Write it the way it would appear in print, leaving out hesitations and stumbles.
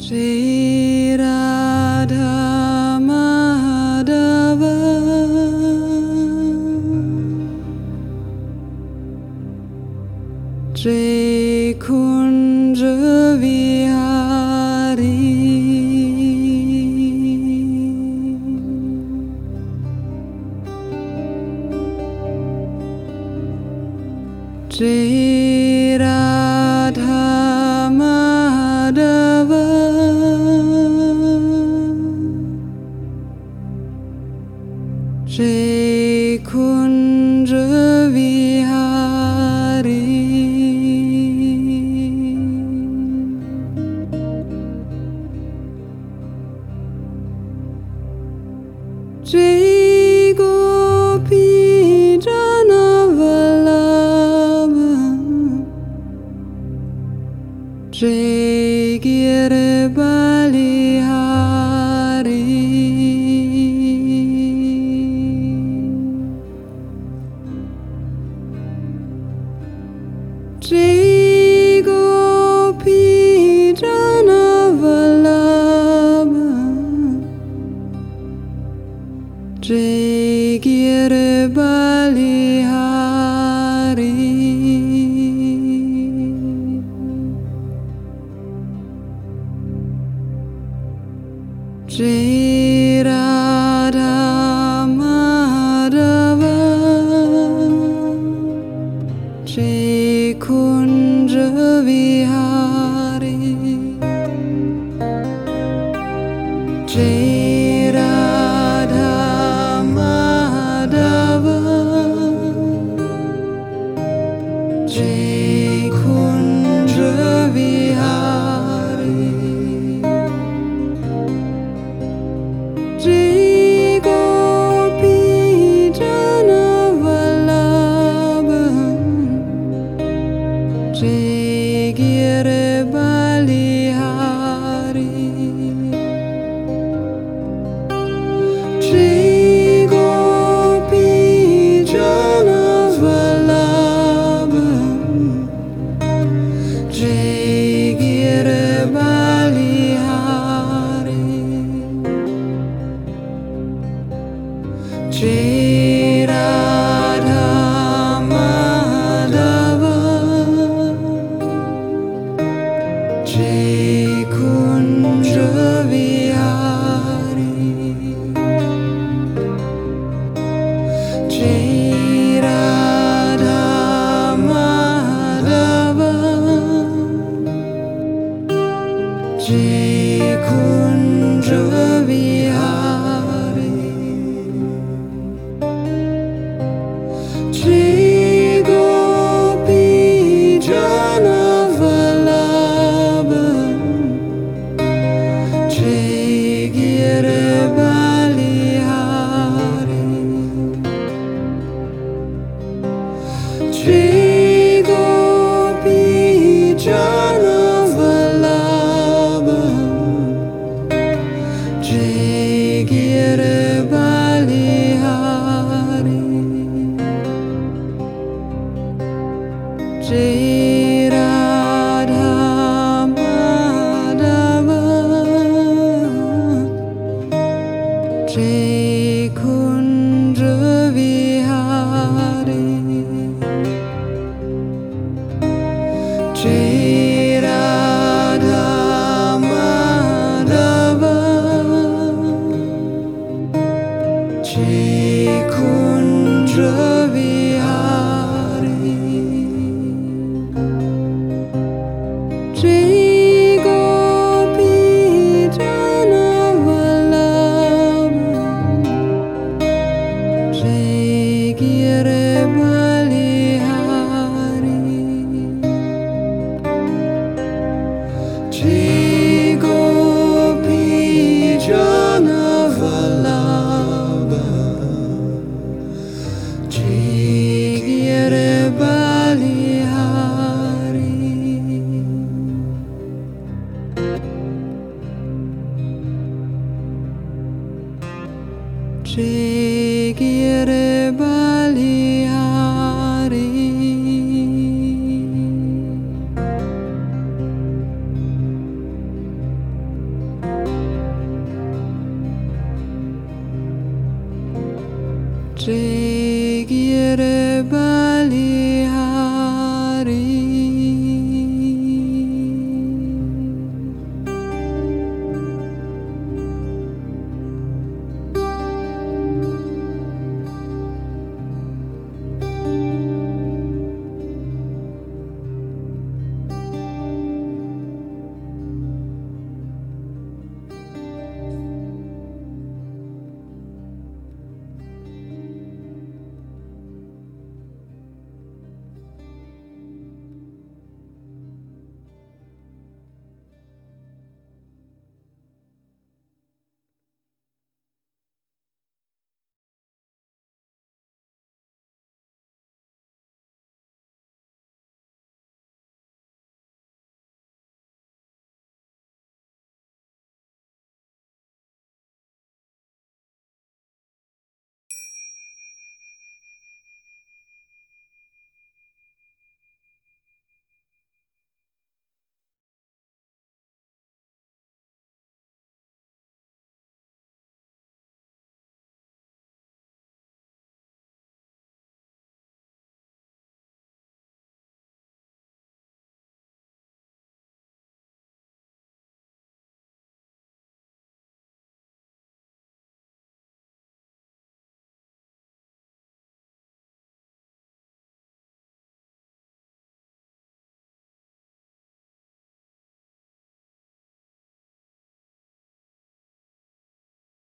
Shri Radha Madhava Shri Kunja Vihari Shri Radha Madhava Shri Kunja Vihari Shri Gopi Jana Vallabha Shri Giribalihari Shri Gopi Jana Vallabha Shri Giribalihari Shri Radha Madhava Shri Kunja Vihari Shri Radha Madhava Shri Kunja Vihari Shri Gopi Jana Vallabha Shri Giribalihari Shri Gopi Jana Vallabha Shri Giribalihari Shri Radha Madhava Shri Kunja Vihari Shri Radha Madhava Shri Kunja Vihari Shri Gopi Jana Vallabha Shri Giribalihari Shri Gopi Jana Vallabha Shri Giribalihari Shri Radha Madhava Shri Kunja Vihari Shri Radha Madhava Shri Kunja Vihari Shri Gopi Jana Vallabha Shri Giribalihari Shri Gopi Jana Vallabha Shri Giribalihari Shri Giribalihari Jegire bali